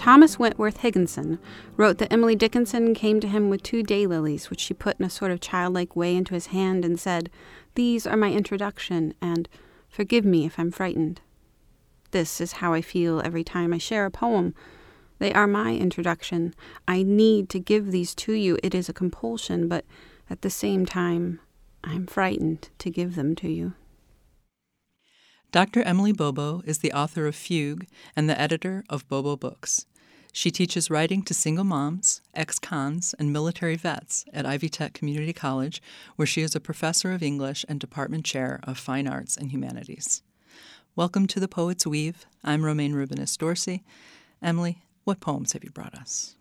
Thomas Wentworth Higginson wrote that Emily Dickinson came to him with 2 daylilies, which she put in a sort of childlike way into his hand and said, "These are my introduction, and forgive me if I'm frightened." This is how I feel every time I share a poem. They are my introduction. I need to give these to you. It is a compulsion, but at the same time, I'm frightened to give them to you. Dr. Emily Bobo is the author of Fugue and the editor of Bobo Books. She teaches writing to single moms, ex-cons, and military vets at Ivy Tech Community College, where she is a professor of English and department chair of Fine Arts and Humanities. Welcome to The Poet's Weave. I'm Romaine Rubinis Dorsey. Emily, what poems have you brought us?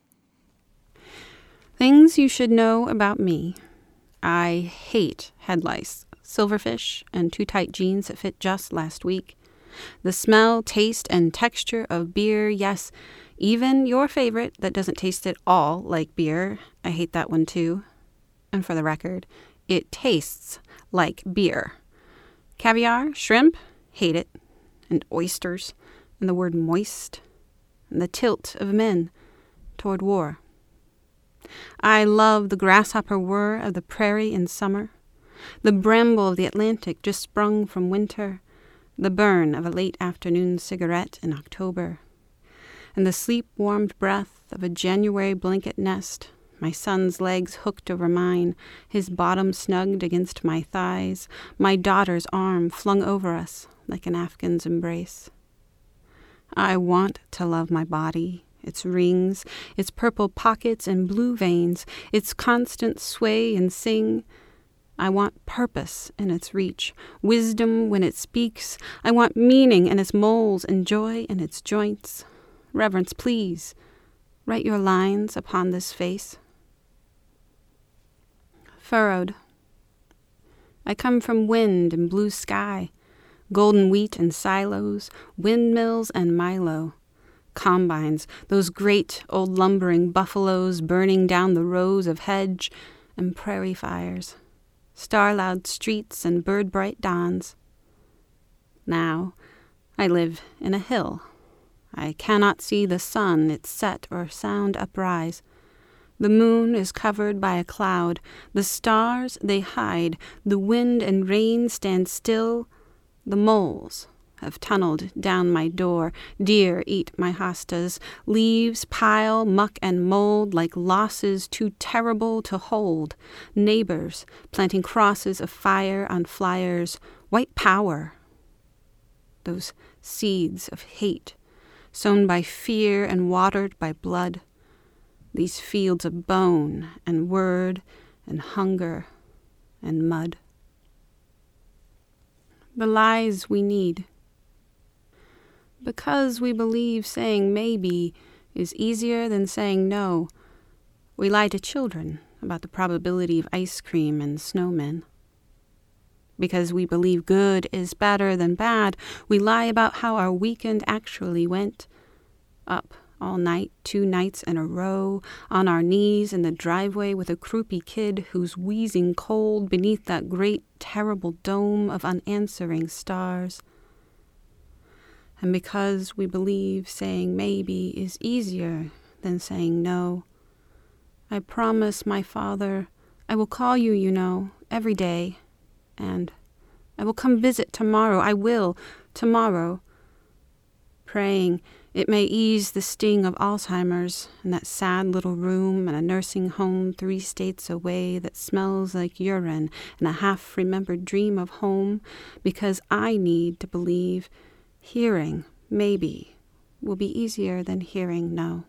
Things you should know about me. I hate head lice, silverfish, and too tight jeans that fit just last week. The smell, taste, and texture of beer, yes, even your favorite that doesn't taste at all like beer. I hate that one too. And for the record, it tastes like beer. Caviar, shrimp, hate it. And oysters, and the word moist, and the tilt of men toward war. I love the grasshopper whir of the prairie in summer, the bramble of the Atlantic just sprung from winter, the burn of a late afternoon cigarette in October, and the sleep-warmed breath of a January blanket nest, my son's legs hooked over mine, his bottom snugged against my thighs, my daughter's arm flung over us like an Afghan's embrace. I want to love my body, its rings, its purple pockets and blue veins, its constant sway and sing. I want purpose in its reach, wisdom when it speaks. I want meaning in its moles and joy in its joints. Reverence, please, write your lines upon this face. Furrowed. I come from wind and blue sky, golden wheat and silos, windmills and Milo. Combines, those great old lumbering buffaloes burning down the rows of hedge and prairie fires, star-loud streets and bird-bright dawns. Now I live in a hill. I cannot see the sun, its set or sound uprise. The moon is covered by a cloud. The stars, they hide. The wind and rain stand still. The moles have tunneled down my door. Deer eat my hostas. Leaves pile muck and mold like losses too terrible to hold. Neighbors planting crosses of fire on flyers. White power. Those seeds of hate, sown by fear and watered by blood. These fields of bone and word and hunger and mud. The lies we need. Because we believe saying maybe is easier than saying no, we lie to children about the probability of ice cream and snowmen. Because we believe good is better than bad, we lie about how our weekend actually went. Up all night, 2 nights in a row, on our knees in the driveway with a croupy kid who's wheezing cold beneath that great, terrible dome of unanswering stars. And because we believe saying maybe is easier than saying no, I promise my father I will call you, you know, every day, and I will come visit tomorrow. I will, tomorrow, praying it may ease the sting of Alzheimer's in that sad little room in a nursing home 3 states away that smells like urine and a half-remembered dream of home, because I need to believe hearing maybe will be easier than hearing no.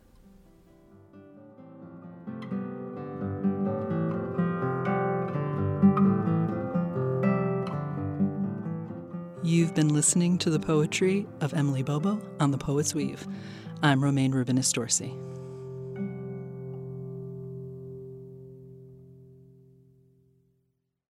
You've been listening to the poetry of Emily Bobo on The Poet's Weave. I'm Romaine Rubinis Dorsey.